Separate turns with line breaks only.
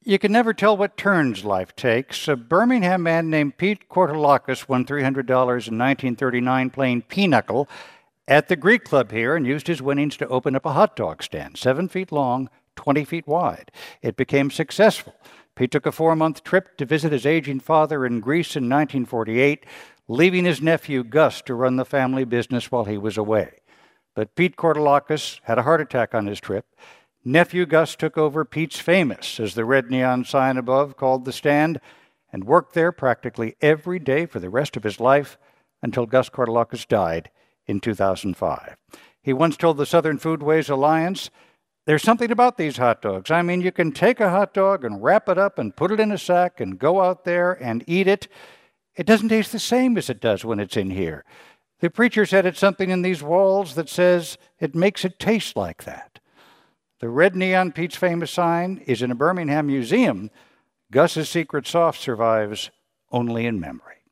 You can never tell what turns life takes. A Birmingham man named Pete Kortolakis won $300 in 1939 playing pinochle at the Greek Club here and used his winnings to open up a hot dog stand, 7 feet long, 20 feet wide. It became successful. Pete took a 4-month trip to visit his aging father in Greece in 1948, leaving his nephew Gus to run the family business while he was away. But Pete Kortolakis had a heart attack on his trip. Nephew Gus took over Pete's Famous, as the red neon sign above called the stand, and worked there practically every day for the rest of his life until Gus Kortolakis died in 2005. He once told the Southern Foodways Alliance, "There's something about these hot dogs. I mean, you can take a hot dog and wrap it up and put it in a sack and go out there and eat it. It doesn't taste the same as it does when it's in here. The preacher said it's something in these walls that says it makes it taste like that." The red neon Pete's Famous sign is in a Birmingham museum. Gus's secret sauce survives only in memory.